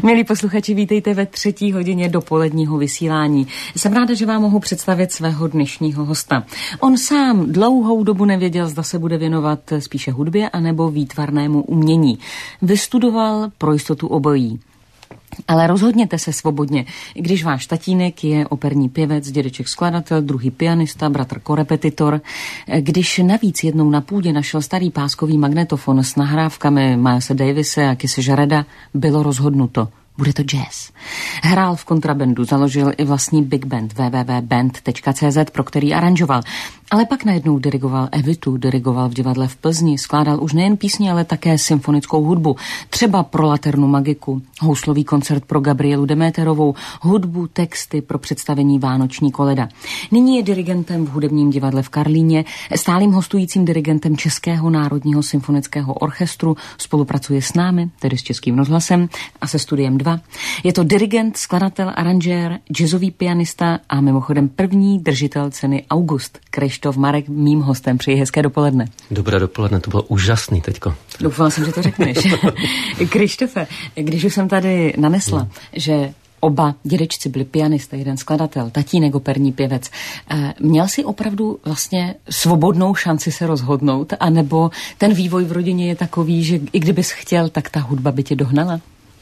Milí posluchači, vítejte ve 3. hodině dopoledního vysílání. Jsem ráda, že vám mohu představit svého dnešního hosta. On sám dlouhou dobu nevěděl, zda se bude věnovat spíše hudbě anebo výtvarnému umění. Vystudoval pro jistotu obojí. Ale rozhodněte se svobodně, když váš tatínek je operní pěvec, dědeček skladatel, druhý pianista, bratr korepetitor. Když navíc jednou na půdě našel starý páskový magnetofon s nahrávkami Milese Davise a Kise Jareda, bylo rozhodnuto. Bude to jazz. Hrál v kontrabandu, založil i vlastní big band www.band.cz, pro který aranžoval. Ale pak najednou dirigoval Evitu, dirigoval v divadle v Plzni, skládal už nejen písně, ale také symfonickou hudbu. Třeba pro Laternu Magiku, houslový koncert pro Gabrielu Deméterovou, hudbu, texty pro představení Vánoční koleda. Nyní je dirigentem v hudebním divadle v Karlíně, stálým hostujícím dirigentem Českého národního symfonického orchestru, spolupracuje s námi, tedy s Českým rozhlasem a se Studiem 2. Je to dirigent, skladatel, aranžér, jazzový pianista a mimochodem první držitel ceny August. Kryštof Marek, mým hostem, přeji hezké dopoledne. Dobré dopoledne, to bylo úžasný teďko. Doufala jsem, že to řekneš. Kryštofe, když už jsem tady nanesla, že oba dědečci byli pianista, jeden skladatel, tatínek operní pěvec, měl si opravdu vlastně svobodnou šanci se rozhodnout, anebo ten vývoj v rodině je takový, že i kdybys chtěl, tak ta hudba by tě dohnala?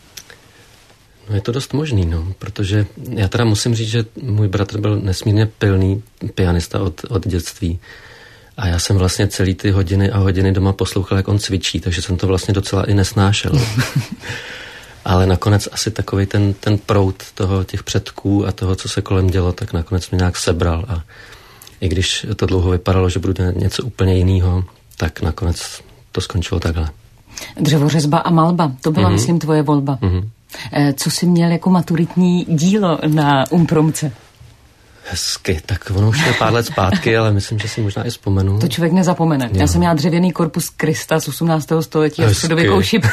No je to dost možný, protože já teda musím říct, že můj bratr byl nesmírně pilný pianista od dětství a já jsem vlastně celý ty hodiny a hodiny doma poslouchal, jak on cvičí, takže jsem to vlastně docela i nesnášel. Ale nakonec asi takovej ten proud těch předků a toho, co se kolem dělo, tak nakonec mě nějak sebral a i když to dlouho vypadalo, že budu dělat něco úplně jiného, tak nakonec to skončilo takhle. Dřevořezba a malba, to byla, myslím, tvoje volba. Co jsi měl jako maturitní dílo na Umpromce? Hezky, tak ono už je pár let zpátky, ale myslím, že si možná i vzpomenu. To člověk nezapomene. Jo. Já jsem měla dřevěný korpus Krista z 18. století a středověkou šipku.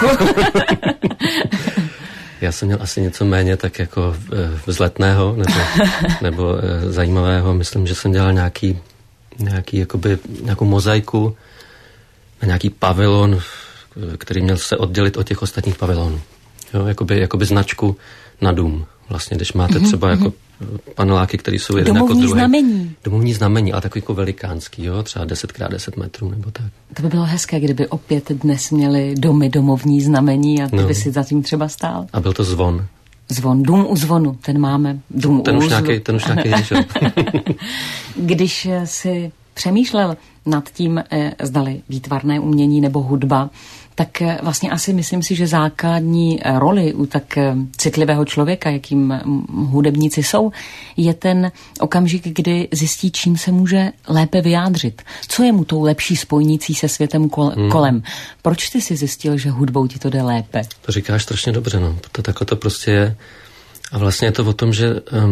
Já jsem měl asi něco méně tak jako vzletného nebo zajímavého. Myslím, že jsem dělal nějakou mozaiku na nějaký pavilon, který měl se oddělit od těch ostatních pavilonů. Jo, jakoby značku na dům. Vlastně, když máte třeba jako paneláky, které jsou jeden jako druhý. Znamení. Domovní znamení, ale takový jako velikánský, jo, třeba 10x10 metrů nebo tak. To by bylo hezké, kdyby opět dnes měli domovní znamení a ty by si za tím třeba stál. A byl to zvon. Zvon, dům u zvonu, ten máme. Ten už nějaký je, že? Když si přemýšlel nad tím, zdali výtvarné umění nebo hudba, tak vlastně asi myslím si, že základní roli u tak citlivého člověka, jakým hudebníci jsou, je ten okamžik, kdy zjistí, čím se může lépe vyjádřit. Co je mu tou lepší spojnicí se světem kolem? Proč ty si zjistil, že hudbou ti to jde lépe? To říkáš strašně dobře, takhle to prostě je. A vlastně je to o tom, že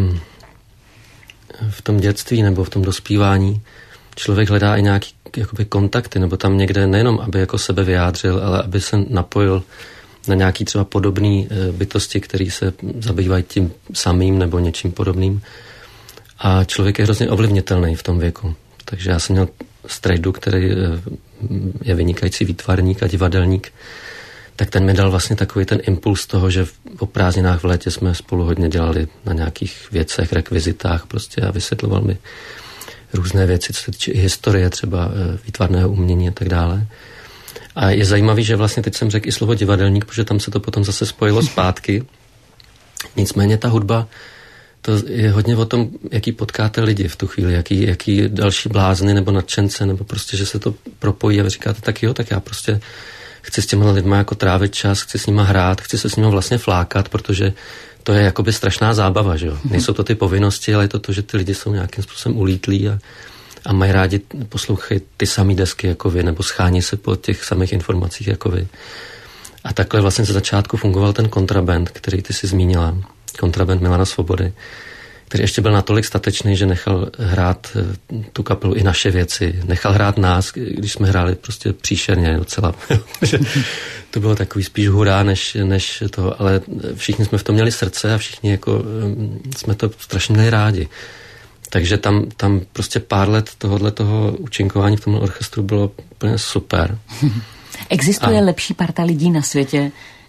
v tom dětství nebo v tom dospívání člověk hledá i nějaký jakoby kontakty, nebo tam někde nejenom, aby jako sebe vyjádřil, ale aby se napojil na nějaký třeba podobný bytosti, který se zabývají tím samým nebo něčím podobným. A člověk je hrozně ovlivnitelný v tom věku. Takže já jsem měl strejdu, který je vynikající výtvarník a divadelník, tak ten mi dal vlastně takový ten impuls toho, že o prázdninách v létě jsme spolu hodně dělali na nějakých věcech, rekvizitách prostě a vysvětloval mi různé věci, co se týče i historie třeba výtvarného umění a tak dále. A je zajímavý, že vlastně teď jsem řekl i slovo divadelník, protože tam se to potom zase spojilo zpátky. Nicméně ta hudba, to je hodně o tom, jaký potkáte lidi v tu chvíli, jaký další blázny nebo nadšence, nebo prostě, že se to propojí a vy říkáte, tak jo, tak já prostě chci s těma lidma jako trávit čas, chci s nima hrát, chci se s nima vlastně flákat, protože to je jakoby strašná zábava, že jo. Nejsou to ty povinnosti, ale je to, že ty lidi jsou nějakým způsobem ulítlí a mají rádi poslouchat ty samé desky jako vy, nebo schání se po těch samých informacích jako vy. A takhle vlastně ze začátku fungoval ten kontraband, který ty si zmínila. Kontraband Milana Svobody, který ještě byl natolik statečný, že nechal hrát tu kapelu i naše věci. Nechal hrát nás, když jsme hráli prostě příšerně docela. To bylo takový spíš hurá, než to, ale všichni jsme v tom měli srdce a všichni jako jsme to strašně měli rádi. Takže tam prostě pár let toho účinkování v tom orchestru bylo úplně super. Existuje lepší parta lidí na světě,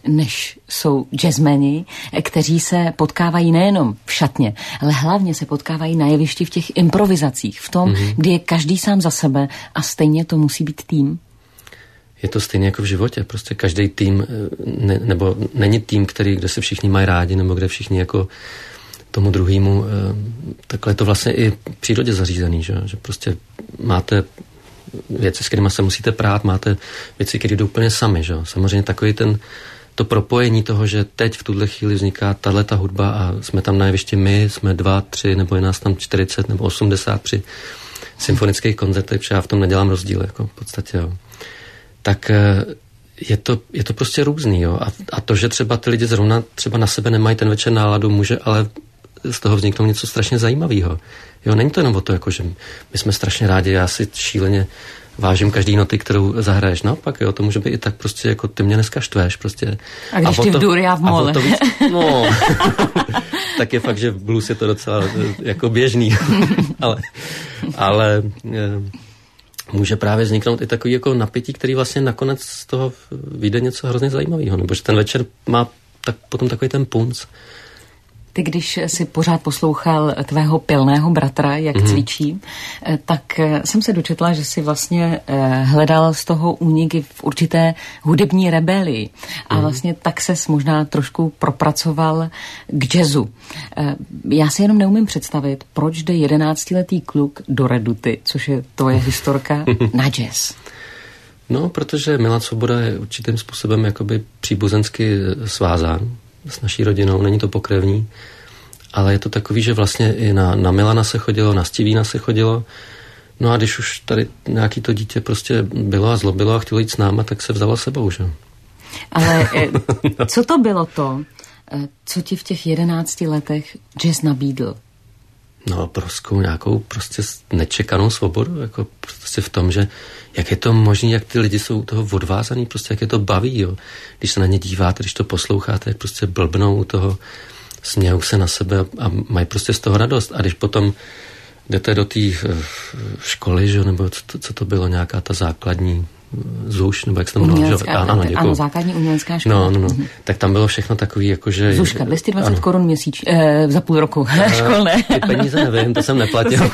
než jsou jazzmeni, kteří se potkávají nejenom v šatně, ale hlavně se potkávají na jevišti v těch improvizacích, v tom, kdy je každý sám za sebe a stejně to musí být tým? Je to stejně jako v životě. Prostě každý tým, nebo není tým, kde se všichni mají rádi, nebo kde všichni jako tomu druhému, takhle je to vlastně i v přírodě zařízený, že prostě máte věci, s kterými se musíte prát, máte věci, které jdou úplně sami, že? Samozřejmě takový to propojení toho, že teď v tuhle chvíli vzniká tato hudba a jsme tam na jevišti my, jsme 2, 3, nebo je nás tam 40 nebo 80 při symfonických koncertech, protože já v tom nedělám rozdíl, jako v podstatě, jo. Tak je to prostě různý, jo. A to, že třeba ty lidi zrovna třeba na sebe nemají ten večer náladu, může ale z toho vzniknout něco strašně zajímavého. Jo, není to jenom o to, jako, že my jsme strašně rádi, já si šíleně vážím každý noty, kterou zahraješ. Naopak, jo, to může být i tak prostě, jako ty mě dneska štveš, prostě. A když ty v dur, já v mole. No, tak je fakt, že v blues je to docela jako běžný. ale může právě vzniknout i takový jako napětí, který vlastně nakonec z toho vyjde něco hrozně zajímavého, nebo že ten večer má potom takový ten punc. Ty, když si pořád poslouchal tvého pilného bratra, jak cvičí, tak jsem se dočetla, že si vlastně hledal z toho úniky v určité hudební rebelii. A vlastně tak ses možná trošku propracoval k jazzu. Já si jenom neumím představit, proč jde 11letý kluk do Reduty, což je tvoje historka, na jazz. No, protože Milan Svoboda je určitým způsobem jakoby příbuzensky svázán s naší rodinou, není to pokrevní, ale je to takový, že vlastně i na Milana se chodilo, na Stevína se chodilo, no a když už tady nějaký to dítě prostě bylo a zlobilo a chtělo jít s náma, tak se vzalo sebou, že? Ale co to bylo to, co ti v těch 11 letech jazz nabídl? No, nějakou prostě nečekanou svobodu, jako prostě v tom, že jak je to možné, jak ty lidi jsou toho odvázaný, prostě jak je to baví, jo. Když se na ně díváte, když to posloucháte, jak prostě blbnou u toho, smějou se na sebe a mají prostě z toho radost. A když potom jdete do té školy, že, nebo co to bylo, nějaká ta základní ZUŠ, nebo jak se to jmenovalo? Ano, základní umělecká škola. No. Tak tam bylo všechno takový, jakože... ZUŠka, 220 korun za půl roku školné. Ty peníze nevím, to jsem neplatil.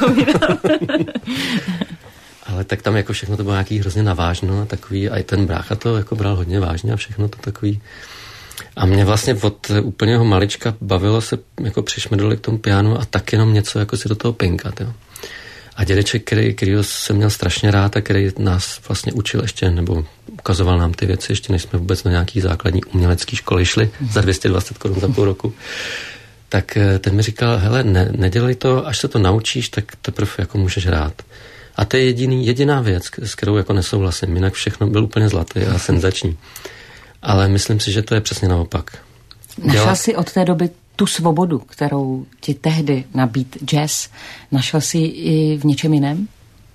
Ale tak tam jako všechno to bylo nějaký hrozně navážno a takový, a i ten brácha to jako bral hodně vážně a všechno to takový. A mě vlastně od úplného malička bavilo se jako přišmrdlit k tomu pianu a tak jenom něco jako si do toho pinkat, jo. A dědeček, kterýho jsem měl strašně rád a který nás vlastně učil ještě, nebo ukazoval nám ty věci, ještě než jsme vůbec na nějaký základní umělecký školy šli za 220 korun za půl roku, tak ten mi říkal, hele, nedělej to, až se to naučíš, tak teprve jako můžeš hrát. A to je jediná věc, s kterou jako nesouhlasím, jinak všechno byl úplně zlatý a senzační. Ale myslím si, že to je přesně naopak. Našel jsi od té doby tu svobodu, kterou ti tehdy nabídl jazz, našel jsi i v něčem jiném?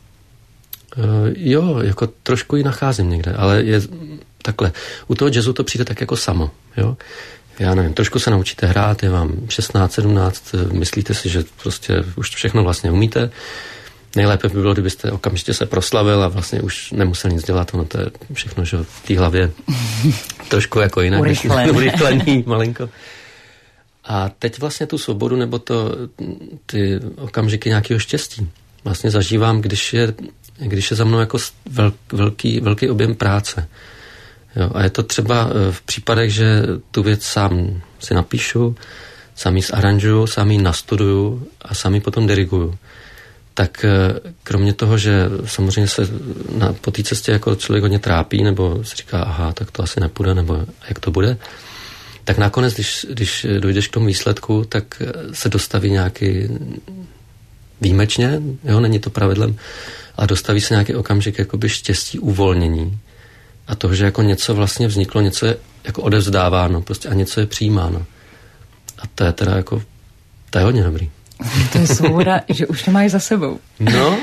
Jo, jako trošku ji nacházím někde, ale je takhle. U toho jazzu to přijde tak jako samo, jo. Já nevím, trošku se naučíte hrát, je vám 16, 17, myslíte si, že prostě už všechno vlastně umíte. Nejlépe by bylo, kdybyste okamžitě se proslavil a vlastně už nemusel nic dělat, ono to je všechno, že v té hlavě trošku jako jinak. Urychlený malinko. A teď vlastně tu svobodu nebo ty okamžiky nějakého štěstí vlastně zažívám, když je za mnou jako velký objem práce. Jo, a je to třeba v případech, že tu věc sám si napíšu, sám ji zaranžuju, sám ji nastuduju a sám ji potom diriguju. Tak kromě toho, že samozřejmě se po té cestě jako člověk hodně trápí, nebo si říká, aha, tak to asi nepůjde, nebo jak to bude, tak nakonec, když dojdeš k tomu výsledku, tak se dostaví nějaký výjimečně, jo, není to pravidlem, ale dostaví se nějaký okamžik jakoby štěstí, uvolnění a toho, že jako něco vlastně vzniklo, něco je jako odevzdáváno prostě a něco je přijímáno. A to je teda jako, to je hodně dobrý. To je svoboda, že už to máš za sebou. No.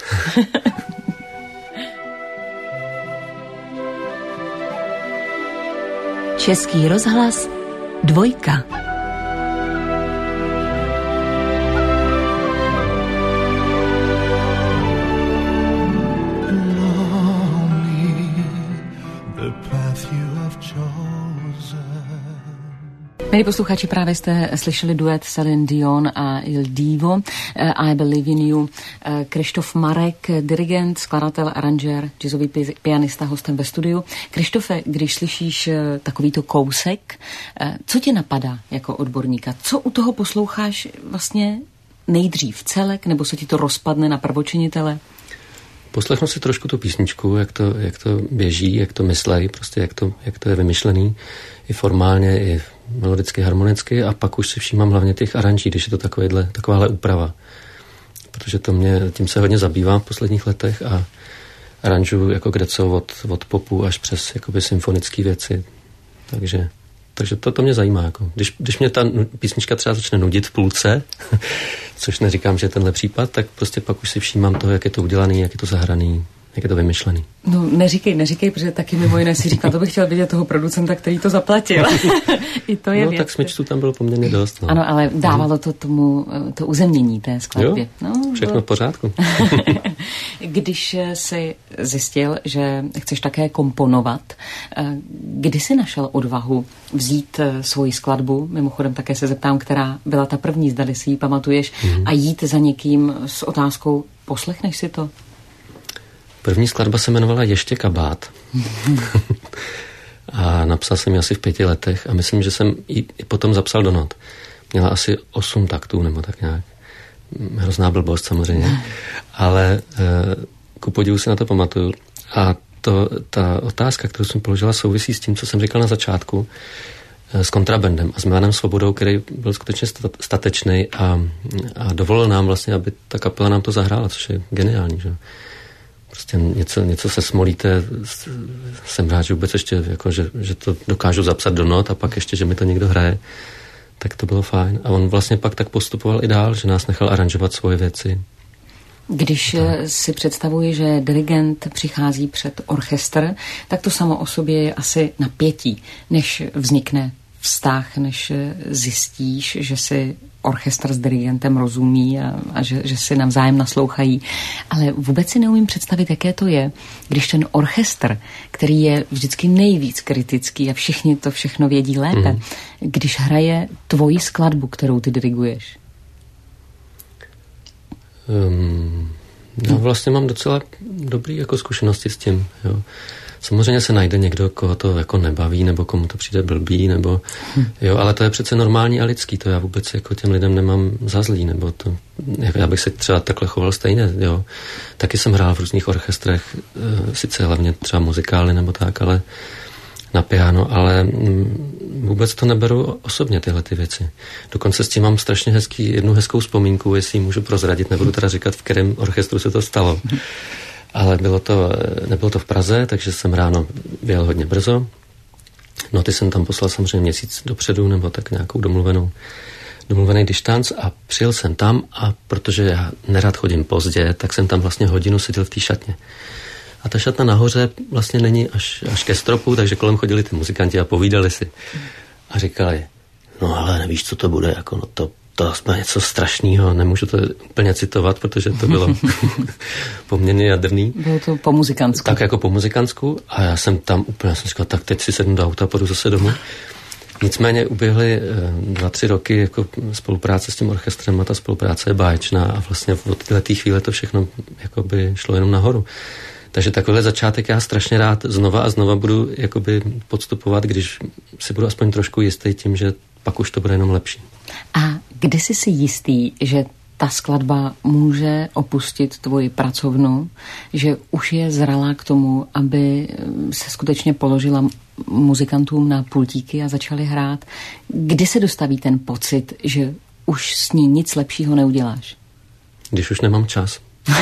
Český rozhlas 2. The path you have chosen Milí posluchači, právě jste slyšeli duet Céline Dion a Il Divo, I Believe in You. Krištof Marek, dirigent, skladatel, aranžér, jazzový pianista, hostem ve studiu. Krištofe, když slyšíš takovýto kousek, co tě napadá jako odborníka? Co u toho posloucháš vlastně nejdřív? Celek, nebo se ti to rozpadne na prvočinitele? Poslechnu si trošku tu písničku, jak to běží, jak to myslej, prostě jak to je vymyšlený, i formálně, i melodicky, harmonicky, a pak už si všímám hlavně těch aranží, když je to takováhle úprava. Protože tím se hodně zabývám v posledních letech a aranžuju jako kdeco od popu až přes jakoby symfonické věci. Takže to mě zajímá. Jako. Když mě ta písnička třeba začne nudit v půlce, což neříkám, že je tenhle případ, tak prostě pak už si všímám toho, jak je to udělaný, jak je to zahraný, jak je to vymyšlený. No neříkej, protože taky mimo jiné si říkám, to bych chtěl vidět toho producenta, který to zaplatil. I to je věc. Tak smyčců tam bylo poměrně dost. No. Ano, ale dávalo to tomu to uzemnění té skladbě. Jo, všechno v pořádku. Když jsi zjistil, že chceš také komponovat, kdy jsi našel odvahu vzít svoji skladbu, mimochodem také se zeptám, která byla ta první, zdali si ji pamatuješ, a jít za někým s otázkou, poslechneš si to? První skladba se jmenovala Ještě kabát. A napsal jsem ji asi v 5 letech a myslím, že jsem ji potom zapsal do not. Měla asi 8 taktů nebo tak nějak. Hrozná blbost samozřejmě. Ale ku podivu si na to pamatuju. A ta otázka, kterou jsem položila, souvisí s tím, co jsem říkal na začátku, s kontrabandem a s Milanem Svobodou, který byl skutečně statečný a dovolil nám vlastně, aby ta kapela nám to zahrála, což je geniální, že? Prostě něco se smolíte, jsem rád, že vůbec ještě, jako, že to dokážu zapsat do not a pak ještě, že mi to někdo hraje, tak to bylo fajn. A on vlastně pak tak postupoval i dál, že nás nechal aranžovat svoje věci. Když si představuji, že dirigent přichází před orchestr, tak to samo o sobě je asi napětí, než vznikne vztah, než zjistíš, že si orchestr s dirigentem rozumí a že si navzájem naslouchají. Ale vůbec si neumím představit, jaké to je, když ten orchestr, který je vždycky nejvíc kritický a všichni to všechno vědí lépe, když hraje tvoji skladbu, kterou ty diriguješ. No vlastně mám docela dobrý jako zkušenosti s tím, jo. Samozřejmě se najde někdo, koho to jako nebaví, nebo komu to přijde blbý, nebo jo, ale to je přece normální a lidský, to já vůbec jako těm lidem nemám za zlý, nebo to, jako já bych se třeba takhle choval stejně, jo. Taky jsem hrál v různých orchestrech, sice hlavně třeba muzikály nebo tak, ale na piano, ale vůbec to neberu osobně, tyhle ty věci. Dokonce s tím mám strašně jednu hezkou vzpomínku, jestli můžu prozradit, nebudu teda říkat, v kterém orchestru se to stalo. Ale nebylo to v Praze, takže jsem ráno vyjel hodně brzo. Noty jsem tam poslal samozřejmě měsíc dopředu, nebo tak nějakou domluvený distanc a přijel jsem tam a protože já nerad chodím pozdě, tak jsem tam vlastně hodinu seděl v té šatně. A ta šatna nahoře vlastně není až ke stropu, takže kolem chodili ty muzikanti a povídali si. A říkali, no ale nevíš, co to bude, jako no to jsme něco strašného, nemůžu to úplně citovat, protože to bylo poměrně jadrný. Bylo to po muzikantsku. Tak jako po muzikantsku a já jsem tam úplně, jsem říkal, tak teď si sednu do auta a půjdu zase domů. Nicméně uběhly 2-3 roky jako spolupráce s tím orchestrem a ta spolupráce je báječná a vlastně od této chvíle to všechno jakoby šlo jenom nahoru. Takže takovýhle začátek já strašně rád znova a znova budu jakoby podstupovat, když si budu aspoň trošku jistý tím, že pak už to bude jenom lepší. A kdy jsi si jistý, že ta skladba může opustit tvoji pracovnu, že už je zralá k tomu, aby se skutečně položila muzikantům na pultíky a začali hrát? Kdy se dostaví ten pocit, že už s ní nic lepšího neuděláš? Když už nemám čas.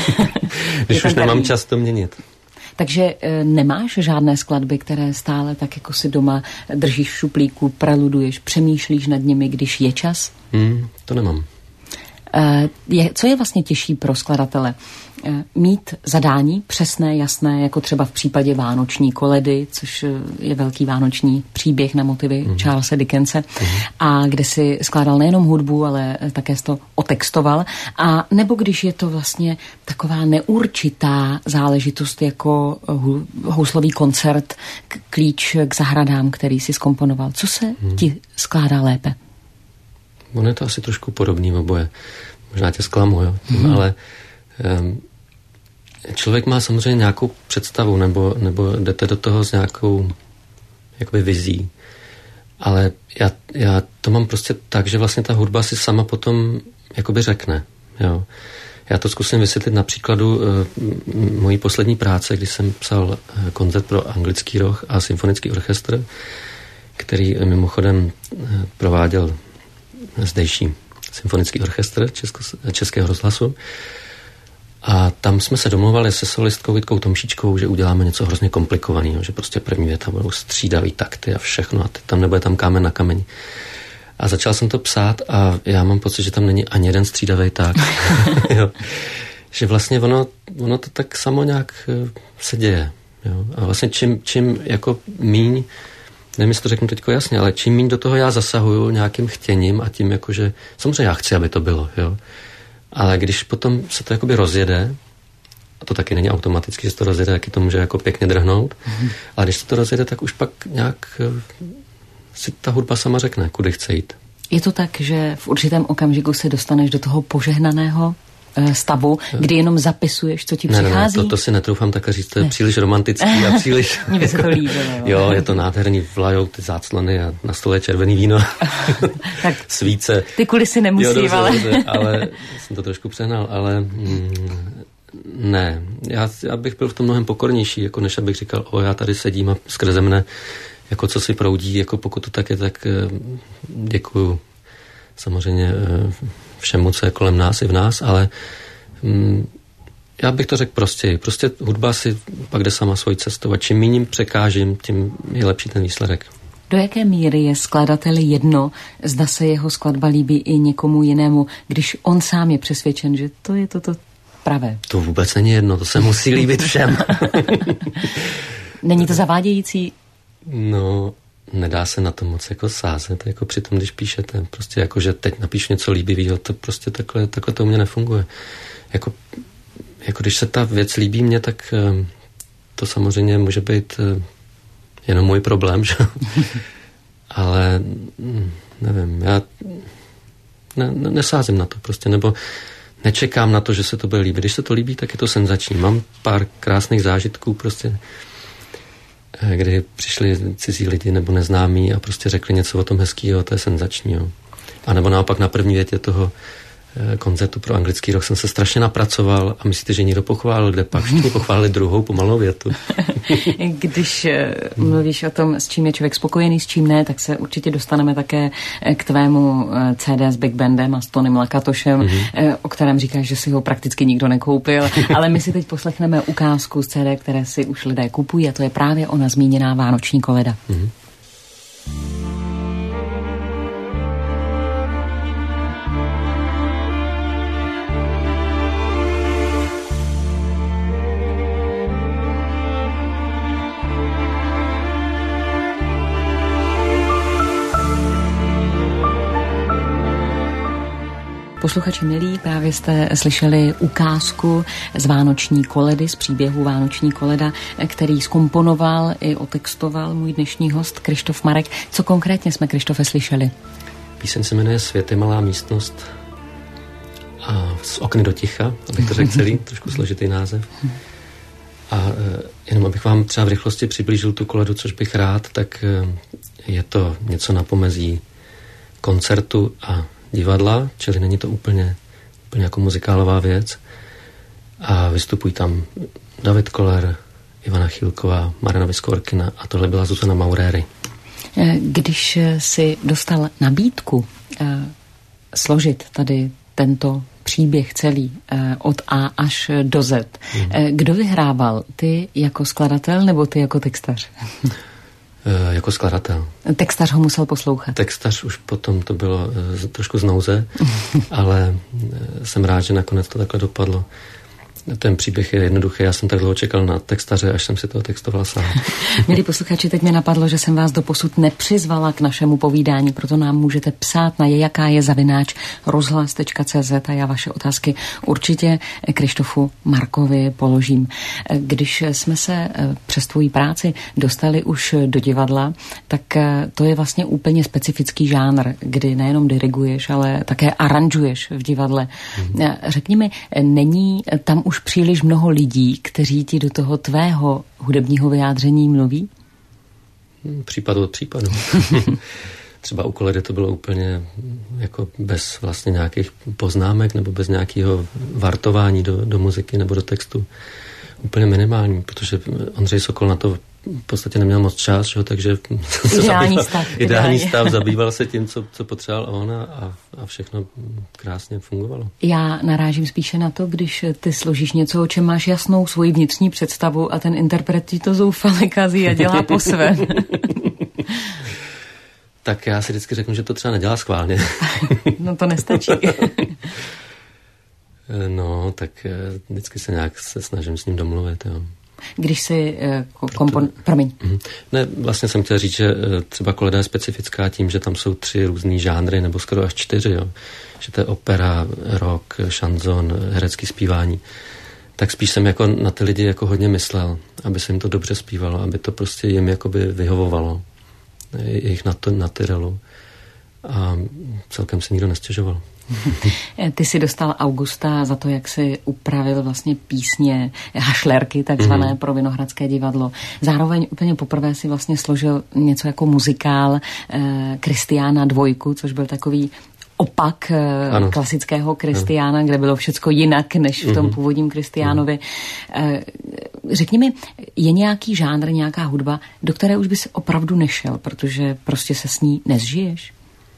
Když už nemám čas to měnit. Takže nemáš žádné skladby, které stále tak jako si doma držíš v šuplíku, preluduješ, přemýšlíš nad nimi, když je čas? To nemám. Co je vlastně těžší pro skladatele? Mít zadání přesné, jasné, jako třeba v případě Vánoční koledy, což je velký vánoční příběh na motivy Charlese Dickense, a kde si skládal nejenom hudbu, ale také to otextoval. A nebo když je to vlastně taková neurčitá záležitost jako houslový koncert, klíč k zahradám, který si zkomponoval. Co se ti skládá lépe? Ono je to asi trošku podobný oboje. Možná tě zklamu, jo? Ale člověk má samozřejmě nějakou představu, nebo jdete do toho s nějakou jakoby vizí. Ale já to mám prostě tak, že vlastně ta hudba si sama potom jakoby řekne. Jo. Já to zkusím vysvětlit na příkladu mojí poslední práce, kdy jsem psal koncert pro anglický roh a symfonický orchestr, který mimochodem prováděl zdejší symfonický orchestr Českého rozhlasu. A tam jsme se domluvali se solistkou Jitkou Tomšíčkou, že uděláme něco hrozně komplikovaného, že prostě první věta budou střídavý takty a všechno a tam nebude tam kámen na kameni. A začal jsem to psát a já mám pocit, že tam není ani jeden střídavý takt. Jo. Že vlastně ono to tak samo nějak se děje. Jo. A vlastně čím jako míň, nevím, jestli to řeknu teďko jasně, ale čím míň do toho já zasahuju nějakým chtěním a tím jakože, samozřejmě já chci, aby to bylo, jo. Ale když potom se to jakoby rozjede, a to taky není automaticky, že se to rozjede, taky to může jako pěkně drhnout, ale když se to rozjede, tak už pak nějak si ta hudba sama řekne, kudy chce jít. Je to tak, že v určitém okamžiku se dostaneš do toho požehnaného stavu, kdy jenom zapisuješ, co ti přichází? Ne, to si netroufám takhle říct, to je příliš romantický a příliš... Mně by se to líbilo. Jo, je to nádherný, vlajou ty záclony a na stole je červený víno, tak svíce. Ty kulisy nemusí, jo, dobře, ale jsem to trošku přehnal, ale ne, já bych byl v tom mnohem pokornější, jako než abych říkal, já tady sedím a skrze mne, jako co si proudí, jako pokud to tak je, tak děkuju samozřejmě všemu, co je kolem nás i v nás, ale já bych to řekl prostěji. Prostě hudba si pak jde sama svojí cestou a čím méně překážím, tím je lepší ten výsledek. Do jaké míry je skladateli jedno, zda se jeho skladba líbí i někomu jinému, když on sám je přesvědčen, že to je toto pravé? To vůbec není jedno, to se musí líbit všem. Není to zavádějící? No, nedá se na to moc jako sázet, jako při tom, když píšete. Prostě jako, že teď napíšu něco líbivého, to prostě takhle to u mě nefunguje. Jako když se ta věc líbí mně, tak to samozřejmě může být jenom můj problém, že? Ale nevím, já nesázím na to prostě, nebo nečekám na to, že se to bude líbit. Když se to líbí, tak je to senzační. Mám pár krásných zážitků prostě, kdy přišli cizí lidi nebo neznámí a prostě řekli něco o tom hezkýho, to je senzační. Jo. A nebo naopak na první větě toho koncertu pro anglický roh jsem se strašně napracoval a myslíte, že někdo pochválil, kde pak všichni pochválili druhou pomalou větu. Když mluvíš o tom, s čím je člověk spokojený, s čím ne, tak se určitě dostaneme také k tvému CD s Big Bandem a s Tonym Lakatošem, o kterém říkáš, že si ho prakticky nikdo nekoupil, ale my si teď poslechneme ukázku z CD, které si už lidé kupují, a to je právě ona zmíněná Vánoční koleda. Posluchači milí, právě jste slyšeli ukázku z Vánoční koledy, z příběhu Vánoční koleda, který zkomponoval i otextoval můj dnešní host Kryštof Marek. Co konkrétně jsme, Kryštofe, slyšeli? Píseň se jmenuje Svět je malá místnost a z okny do ticha, abych to řekl celý, trošku složitý název. A jenom abych vám třeba v rychlosti přiblížil tu koledu, což bych rád, tak je to něco na pomezí koncertu a divadla, čili není to úplně jako muzikálová věc. A vystupují tam David Koller, Ivana Chýlková, Marina Viskorkina a tohle byla Zuzana Mauréry. Když si dostal nabídku složit tady tento příběh celý od A až do Z, kdo vyhrával? Ty jako skladatel nebo ty jako textař? Jako skladatel. Textař ho musel poslouchat. Textař už potom to bylo trošku z nouze, ale jsem rád, že nakonec to takhle dopadlo. Ten příběh je jednoduchý, já jsem tak dlouho čekal na textaře, až jsem si toho textoval sám. Milí posluchači, teď mě napadlo, že jsem vás doposud nepřizvala k našemu povídání, proto nám můžete psát na jakájezavinač.rozhlas.cz a já vaše otázky určitě Krištofu Markovi položím. Když jsme se přes tvoji práci dostali už do divadla, tak to je vlastně úplně specifický žánr, kdy nejenom diriguješ, ale také aranžuješ v divadle. Řekni mi, není tam už příliš mnoho lidí, kteří ti do toho tvého hudebního vyjádření mluví? Případ od případu. Třeba u Koledy to bylo úplně jako bez vlastně nějakých poznámek nebo bez nějakého vartování do muziky nebo do textu. Úplně minimální, protože Ondřej Sokol na to v podstatě neměl moc čas, že? Takže ideální stav, zabýval se tím, co potřeboval on a všechno krásně fungovalo. Já narážím spíše na to, když ty složíš něco, o čem máš jasnou svoji vnitřní představu a ten interpret ti to zoufale kazí a dělá po svém. Tak já si vždycky řeknu, že to třeba nedělá schválně. No to nestačí. No, tak vždycky se nějak snažím s ním domluvit, jo. Když si Promiň. Ne, vlastně jsem chtěl říct, že třeba Koleda je specifická tím, že tam jsou 3 různý žánry, nebo skoro až 4, jo. Že to je opera, rock, šanzon, herecký zpívání. Tak spíš jsem jako na ty lidi jako hodně myslel, aby se jim to dobře zpívalo, aby to prostě jim jakoby vyhovovalo. Jejich natyrelu. A celkem se nikdo nestěžoval. Ty si dostal Augusta za to, jak si upravil vlastně písně hašlerky, takzvané pro Vinohradské divadlo. Zároveň úplně poprvé si vlastně složil něco jako muzikál Kristiána 2, což byl takový opak klasického Kristiána, kde bylo všecko jinak, než v tom původním Kristiánovi. Řekni mi, je nějaký žánr, nějaká hudba, do které už bys opravdu nešel, protože prostě se s ní nezžiješ?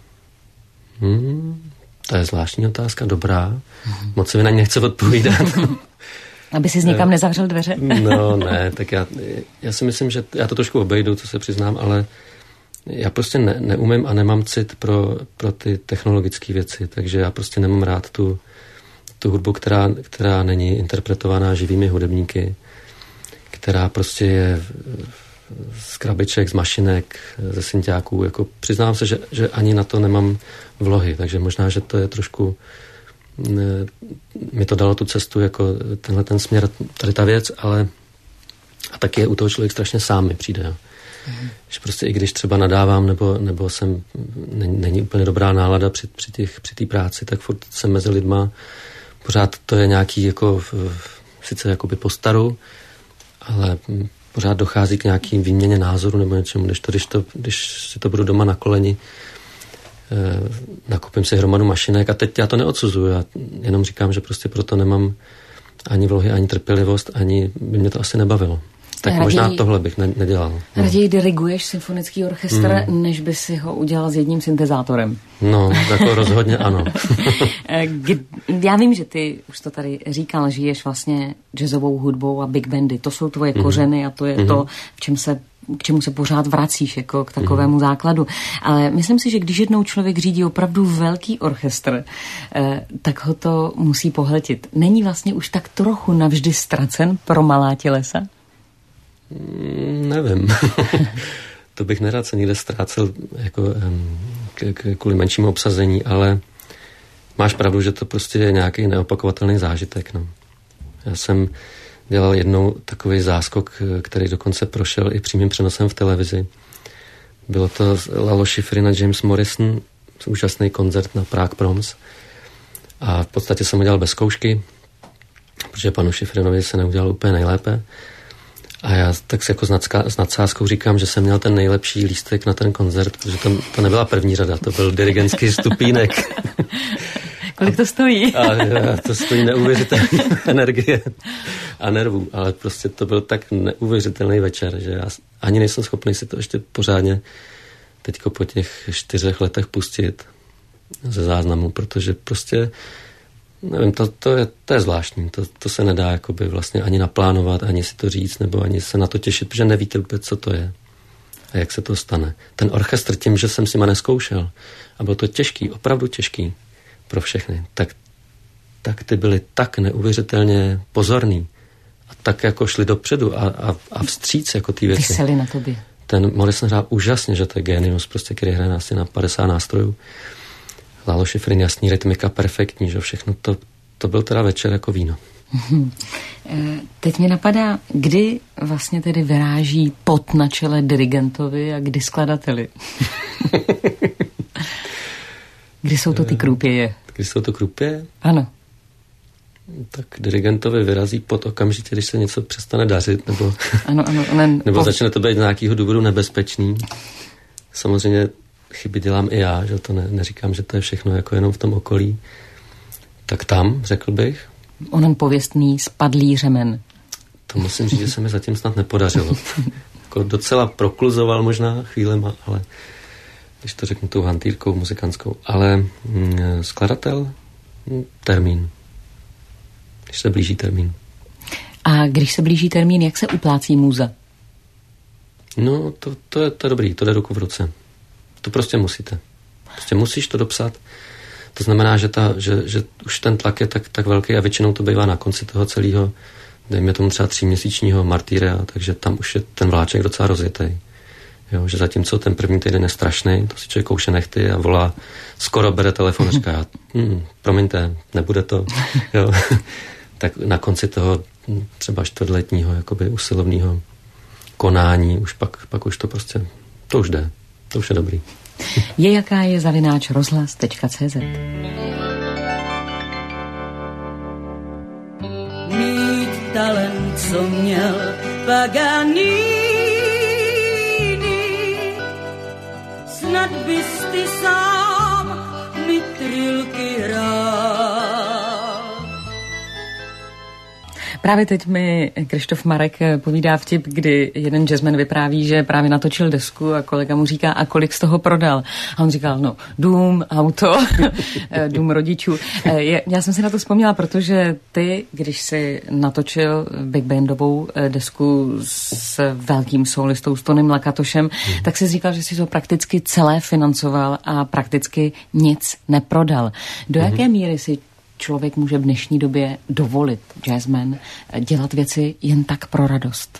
To je zvláštní otázka, dobrá. Moc se mi na ní nechce odpovídat. Aby si někam nezavřel dveře? No ne, tak já si myslím, že já to trošku obejdu, co se přiznám, ale já prostě neumím a nemám cit pro ty technologické věci, takže já prostě nemám rád tu hudbu, která není interpretovaná živými hudebníky, která prostě je z krabiček, z mašinek, ze synťáků. Jako přiznám se, že ani na to nemám vlohy, takže možná, že to je trošku mi to dalo tu cestu jako tenhle ten směr, tady ta věc, ale a taky je u toho člověk strašně sám mi přijde. Jo. Že prostě i když třeba nadávám nebo jsem není úplně dobrá nálada při té práci, tak furt jsem mezi lidma, pořád to je nějaký jako sice jakoby postaru, ale pořád dochází k nějakým výměně názoru nebo něčemu, když si to budu doma na koleni, nakupím si hromadu mašinek a teď já to neodsuzuju, já jenom říkám, že prostě proto nemám ani vlohy, ani trpělivost, ani by mě to asi nebavilo. Tak možná tohle bych nedělal. Raději diriguješ symfonický orchestr, než by si ho udělal s jedním syntezátorem. No, jako rozhodně ano. Já vím, že ty už to tady říkal, žiješ vlastně jazzovou hudbou a big bandy. To jsou tvoje kořeny a to je to, k čemu se pořád vracíš, jako k takovému základu. Ale myslím si, že když jednou člověk řídí opravdu velký orchestr, tak ho to musí pohltit. Není vlastně už tak trochu navždy ztracen pro malá tělesa? Nevím. To bych nerad se někde ztrácel jako, kvůli menšímu obsazení, ale máš pravdu, že to prostě je nějaký neopakovatelný zážitek. No. Já jsem dělal jednou takový záskok, který dokonce prošel i přímým přenosem v televizi. Bylo to Lalo Schifrin a James Morrison, úžasný koncert na Prague Proms. A v podstatě jsem ho dělal bez zkoušky, protože panu Schifrinovi se neudělal úplně nejlépe. A já tak si jako s nadsázkou říkám, že jsem měl ten nejlepší lístek na ten koncert, protože to nebyla první řada, to byl dirigentský stupínek. Kolik to stojí? A to stojí neuvěřitelné energie a nervů, ale prostě to byl tak neuvěřitelný večer, že já ani nejsem schopný si to ještě pořádně teďko po těch 4 letech pustit ze záznamu, protože prostě nevím, to je zvláštní, to se nedá jakoby vlastně ani naplánovat, ani si to říct, nebo ani se na to těšit, protože nevíte úplně, co to je. A jak se to stane? Ten orchestr tím, že jsem si ma neskoušel a bylo to těžký, opravdu těžký pro všechny, tak ty byli tak neuvěřitelně pozorný a tak jako šli dopředu a vstříc jako ty věci. Vyseli na tobě. Ten Morrison hrál úžasně, že to je génius, prostě, který hraje asi na 50 nástrojů. Lalo Schifrin, jasný, rytmika perfektní, že všechno to byl teda večer jako víno. Teď mi napadá, kdy vlastně tedy vyráží pot na čele dirigentovi a kdy skladateli. Kdy jsou to ty krůpěje? Kdy jsou to krůpěje? Ano. Tak dirigentovi vyrazí pot okamžitě, když se něco přestane dařit, nebo, ano, nebo začne to být z nějakého důvodu nebezpečný. Samozřejmě chyby dělám i já, že to neříkám, že to je všechno jako jenom v tom okolí. Tak tam, řekl bych. Onen pověstný spadlý řemen. To musím říct, že se mi zatím snad nepodařilo. Jako docela prokluzoval možná chvílema, ale když to řeknu tou hantýrkou muzikantskou. Ale skladatel, termín. Když se blíží termín. A když se blíží termín, jak se uplácí můza? No, to je dobrý, to jde ruku v ruce. To prostě musíte. Prostě musíš to dopsat. To znamená, že už ten tlak je tak velký a většinou to bývá na konci toho celého, dejme tomu třeba 3měsíčního martýria, takže tam už je ten vláček docela rozjetej. Jo, že zatímco ten první týden je strašný, to si člověk kouše nechty a volá, skoro bere telefon a říká, promiňte, nebude to. Jo. Tak na konci toho třeba čtvrtletního jakoby usilovného konání, už pak už to prostě, to už jde, to už je dobrý. Je jaká je @rozhlas.cz. Mít talent, co měl Paganini, snad bys ty sám mi trilky hrál. Právě teď mi Krištof Marek povídá vtip, kdy jeden jazzman vypráví, že právě natočil desku a kolega mu říká, a kolik z toho prodal. A on říkal, no, dům, auto, dům rodičů. Já jsem si na to vzpomněla, protože ty, když si natočil big bandovou desku s velkým solistou, s Tonym Lakatošem, tak si říkal, že si to prakticky celé financoval a prakticky nic neprodal. Do jaké míry si člověk může v dnešní době dovolit, jazzman, dělat věci jen tak pro radost?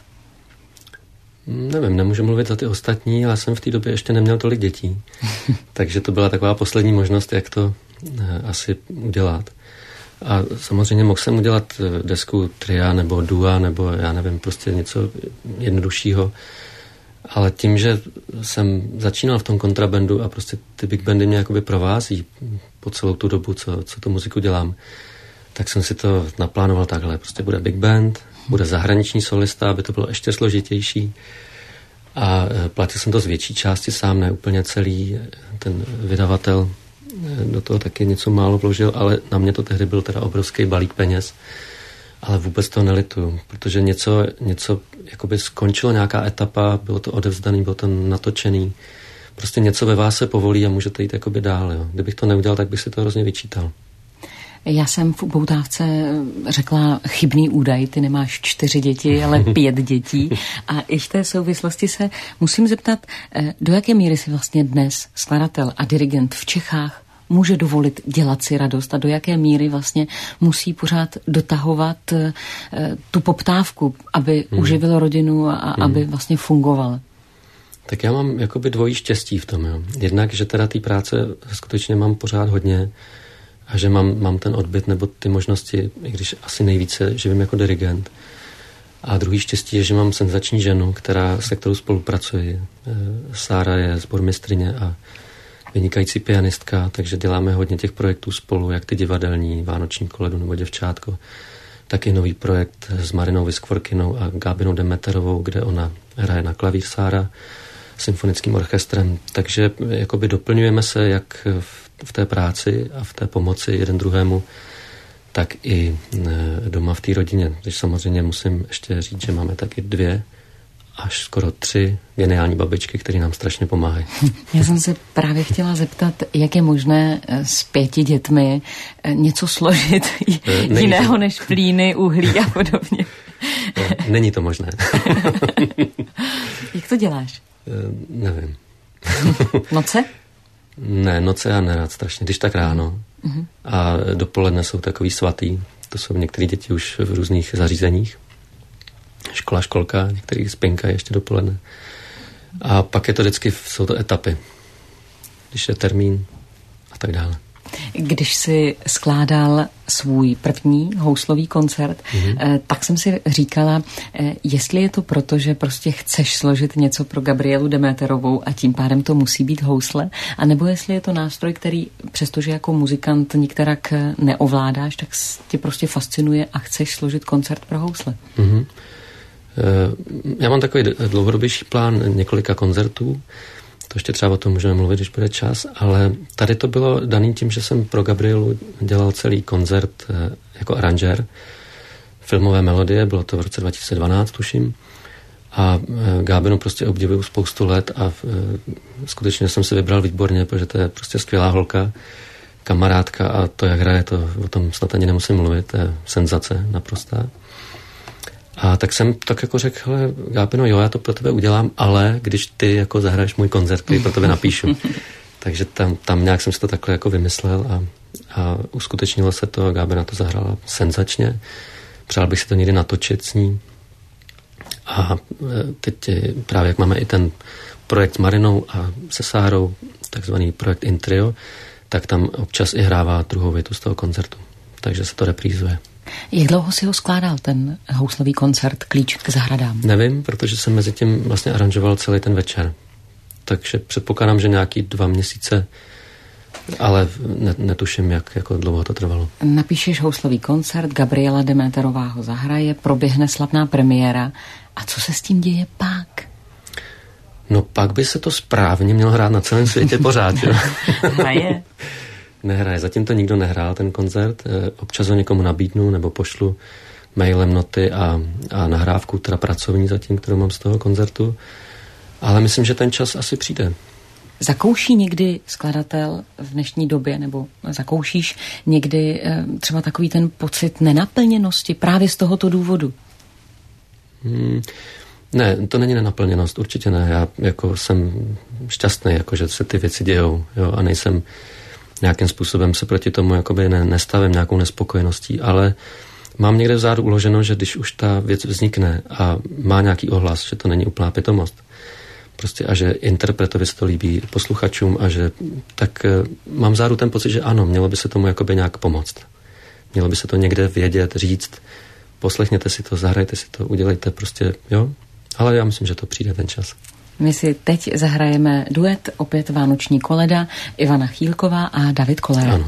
Nevím, nemůžu mluvit za ty ostatní, ale jsem v té době ještě neměl tolik dětí. Takže to byla taková poslední možnost, jak to asi udělat. A samozřejmě mohl jsem udělat desku tria nebo dua, nebo já nevím, prostě něco jednoduššího. Ale tím, že jsem začínal v tom kontrabandu a prostě ty big bandy mě jakoby provází po celou tu dobu, co tu muziku dělám, tak jsem si to naplánoval takhle. Prostě bude big band, bude zahraniční solista, aby to bylo ještě složitější. A platil jsem to z větší části sám, ne úplně celý. Ten vydavatel do toho taky něco málo vložil, ale na mě to tehdy byl teda obrovský balík peněz. Ale vůbec toho nelituju, protože něco jakoby skončilo, nějaká etapa, bylo to odevzdaný, bylo to natočený. Prostě něco ve vás se povolí a můžete jít jakoby dál. Jo. Kdybych to neudělal, tak bych si to hrozně vyčítal. Já jsem v upoutávce řekla chybný údaj, ty nemáš 4 děti, ale 5 dětí. A i v té souvislosti se musím zeptat, do jaké míry si vlastně dnes skladatel a dirigent v Čechách může dovolit dělat si radost a do jaké míry vlastně musí pořád dotahovat tu poptávku, aby uživil rodinu a aby vlastně fungoval. Tak já mám jakoby dvojí štěstí v tom. Jo. Jednak, že teda té práce skutečně mám pořád hodně a že mám ten odbyt nebo ty možnosti, i když asi nejvíce živím jako dirigent. A druhý štěstí je, že mám senzační ženu, se kterou spolupracuji. Sára je sbormistryně a vynikající pianistka, takže děláme hodně těch projektů spolu, jak ty divadelní, Vánoční koledu nebo Děvčátko. Taky nový projekt s Marinou Vyskvorkinou a Gábinou Demeterovou, kde ona hraje na klavír Sára, symfonickým orchestrem. Takže jakoby doplňujeme se jak v té práci a v té pomoci jeden druhému, tak i doma v té rodině. Takže samozřejmě musím ještě říct, že máme taky 2 až skoro 3 geniální babičky, které nám strašně pomáhají. Já jsem se právě chtěla zeptat, jak je možné s 5 dětmi něco složit jiného než plíny, uhlí a podobně. Není to možné. Jak to děláš? Nevím. Noce? Ne, noce já nerad strašně, když tak ráno. A dopoledne jsou takový svatý. To jsou některé děti už v různých zařízeních. Školka, některý spinkají ještě dopoledne. A pak je to vždycky, jsou to etapy. Když je termín a tak dále. Když si skládal svůj první houslový koncert, tak jsem si říkala, jestli je to proto, že prostě chceš složit něco pro Gabrielu Demeterovou a tím pádem to musí být housle, anebo jestli je to nástroj, který, přestože jako muzikant nikterak neovládáš, tak tě prostě fascinuje a chceš složit koncert pro housle. Já mám takový dlouhodobější plán několika koncertů. To ještě třeba o tom můžeme mluvit, když bude čas, ale tady to bylo daný tím, že jsem pro Gabrielu dělal celý koncert jako aranžér filmové melodie, bylo to v roce 2012, tuším. A Gábinu prostě obdivuju spoustu let a skutečně jsem si vybral výborně, protože to je prostě skvělá holka, kamarádka a to, jak hraje, to o tom snad ani nemusím mluvit, to je senzace naprostá. A tak jsem tak jako řekl, hele, Gábino, jo, já to pro tebe udělám, ale když ty jako zahraješ můj koncert, který pro tebe napíšu. Takže tam nějak jsem si to takhle jako vymyslel a uskutečnilo se to a Gábina to zahrála senzačně. Přál bych si to někdy natočit s ní. A teď právě jak máme i ten projekt s Marinou a se Sárou, takzvaný projekt In Trio, tak tam občas i hrává druhou větu z toho koncertu. Takže se to reprízuje. Jak dlouho si ho skládal ten houslový koncert Klíč k zahradám? Nevím, protože jsem mezi tím vlastně aranžoval celý ten večer. Takže předpokládám, že nějaký 2 měsíce, ale netuším, jak jako dlouho to trvalo. Napíšeš houslový koncert, Gabriela Demeterová ho zahraje, proběhne slavná premiéra. A co se s tím děje pak? No pak by se to správně mělo hrát na celém světě pořád. Hraje. Nehraje. Zatím to nikdo nehrál, ten koncert. Občas ho někomu nabídnu nebo pošlu mailem noty a nahrávku, teda pracovní zatím, kterou mám z toho koncertu. Ale myslím, že ten čas asi přijde. Zakouší někdy skladatel v dnešní době, nebo zakoušíš někdy třeba takový ten pocit nenaplněnosti právě z tohoto důvodu? Ne, to není nenaplněnost, určitě ne. Já jako jsem šťastný, jako, že se ty věci dějou, jo, a nejsem nějakým způsobem se proti tomu jakoby nestavím nějakou nespokojeností, ale mám někde vzadu uloženo, že když už ta věc vznikne a má nějaký ohlas, že to není úplná pitomost, prostě a že interpretovi se to líbí posluchačům a že tak mám vzadu ten pocit, že ano, mělo by se tomu jakoby nějak pomoct. Mělo by se to někde vědět, říct, poslechněte si to, zahrajte si to, udělejte prostě, jo, ale já myslím, že to přijde ten čas. My si teď zahrajeme duet, opět Vánoční koleda, Ivana Chýlková a David Koller. Ano.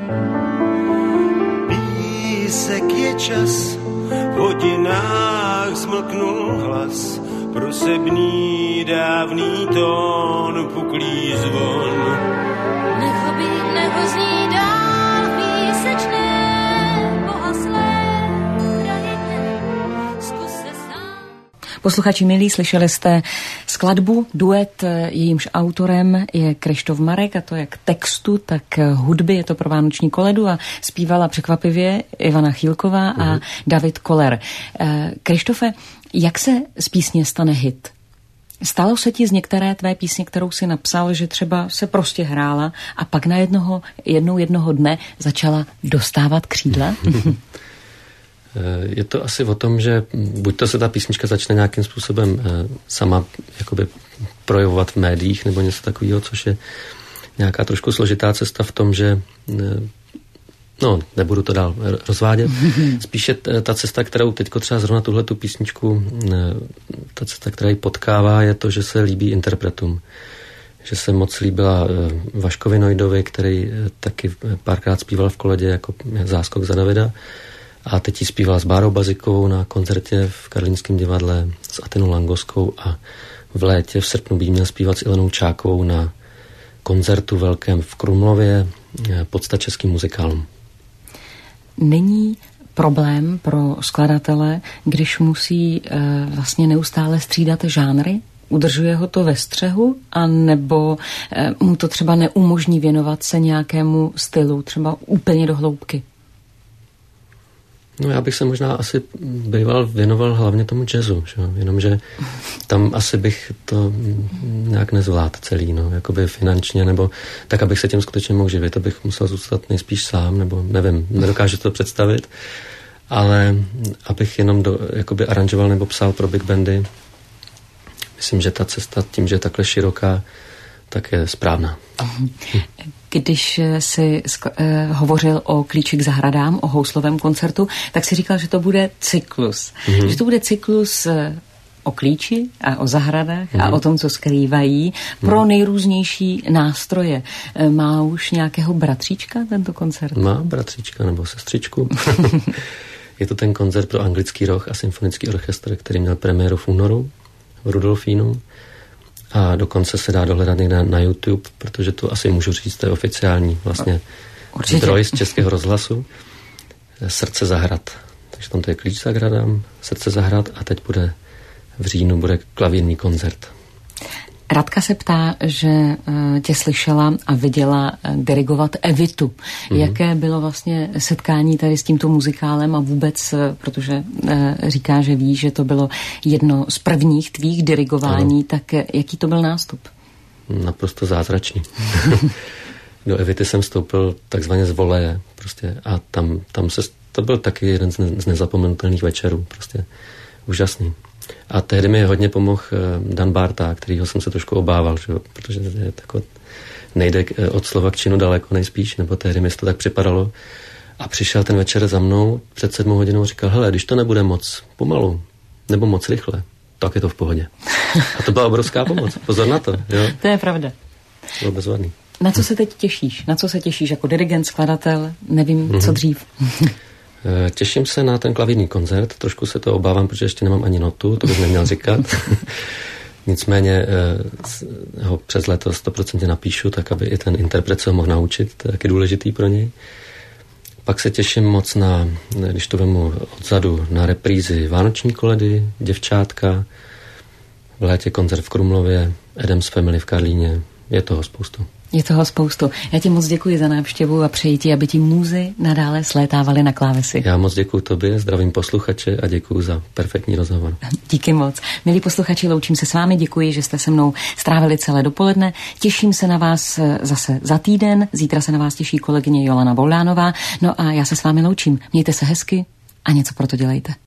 Písek je čas, v hodinách zmlknul hlas, prosebný dávný tón, puklý zvon. Neho zní dál písečné, pohaslé krajině, zkus se sám. Posluchači milí, slyšeli jste skladbu, duet, jejímž autorem je Kryštof Marek, a to jak textu, tak hudby, je to pro Vánoční koledu a zpívala překvapivě Ivana Chýlková a David Koller. Kryštofe, jak se z písně stane hit? Stalo se ti z některé tvé písně, kterou si napsal, že třeba se prostě hrála a pak na jednoho dne začala dostávat křídla? Je to asi o tom, že buď to se ta písnička začne nějakým způsobem sama jakoby projevovat v médiích nebo něco takového, což je nějaká trošku složitá cesta v tom, že nebudu to dál rozvádět. Spíše ta cesta, kterou teďko třeba zrovna tuhletu písničku, ta cesta, která ji potkává, je to, že se líbí interpretům. Že se moc líbila Vaškovi Nojdovi, který taky párkrát zpíval v koledě jako záskok za Davida. A teď ji zpívala s Bárou Bazikovou na koncertě v Karlínském divadle, s Atinou Langoskou a v létě v srpnu by měl zpívat s Ilenou Čákovou na koncertu velkém v Krumlově podsta českým muzikálům. Není problém pro skladatele, když musí vlastně neustále střídat žánry? Udržuje ho to ve střehu, anebo mu to třeba neumožní věnovat se nějakému stylu, třeba úplně do hloubky? No já bych se možná asi věnoval hlavně tomu jazzu, že? Jenomže tam asi bych to nějak nezvládl celý, no, jakoby finančně, nebo tak, abych se tím skutečně mohl živit, to bych musel zůstat nejspíš sám, nebo nevím, nedokážu to představit, ale abych jenom jakoby aranžoval nebo psal pro big bandy, myslím, že ta cesta tím, že je takhle široká, tak je správná. Když jsi hovořil o Klíči k zahradám, o houslovém koncertu, tak si říkal, že to bude cyklus. Že to bude cyklus o klíči a o zahradách a o tom, co skrývají pro nejrůznější nástroje. Má už nějakého bratříčka tento koncert? Má bratříčka nebo sestřičku. Je to ten koncert pro anglický roh a symfonický orchestr, který měl premiéru v únoru v Rudolfínu. A dokonce se dá dohledat někde na YouTube, protože to asi můžu říct, to je oficiální vlastně zdroj z Českého rozhlasu. Srdce zahrad. Takže tam to je Klíč zahradám, Srdce zahrad a teď v říjnu bude klavírní koncert. Radka se ptá, že tě slyšela a viděla dirigovat Evitu. Jaké bylo vlastně setkání tady s tímto muzikálem a vůbec, protože říká, že ví, že to bylo jedno z prvních tvých dirigování, tak jaký to byl nástup? Naprosto zázračný. Do Evity jsem vstoupil takzvaně z voleje prostě a to byl taky jeden z nezapomenutelných večerů, prostě úžasný. A tehdy mi hodně pomohl Dan Barta, kterýho jsem se trošku obával, že? Protože je nejde od slova k činu daleko nejspíš, nebo tehdy mi to tak připadalo. A přišel ten večer za mnou před 7 hodinou a říkal, hele, když to nebude moc pomalu, nebo moc rychle, tak je to v pohodě. A to byla obrovská pomoc. Pozor na to. Jo? To je pravda. To bylo bezvadný. Na co se teď těšíš? Na co se těšíš jako dirigent, skladatel? Nevím, co dřív. Těším se na ten klavírní koncert, trošku se to obávám, protože ještě nemám ani notu, to bych neměl říkat. Nicméně ho přes léto 100% napíšu, tak aby i ten interpret se ho mohl naučit, to je taky důležitý pro něj. Pak se těším moc na, když to vemu odzadu, na reprízy Vánoční koledy, Děvčátka, v létě koncert v Krumlově, Adams Family v Karlíně, je toho spoustu. Je toho spoustu. Já ti moc děkuji za návštěvu a přeji ti, aby ti můzy nadále slétávaly na klávesy. Já moc děkuji tobě, zdravím posluchače a děkuji za perfektní rozhovor. Díky moc. Milí posluchači, loučím se s vámi, děkuji, že jste se mnou strávili celé dopoledne. Těším se na vás zase za týden. Zítra se na vás těší kolegyně Jolana Boldánová. No a já se s vámi loučím. Mějte se hezky a něco pro to dělejte.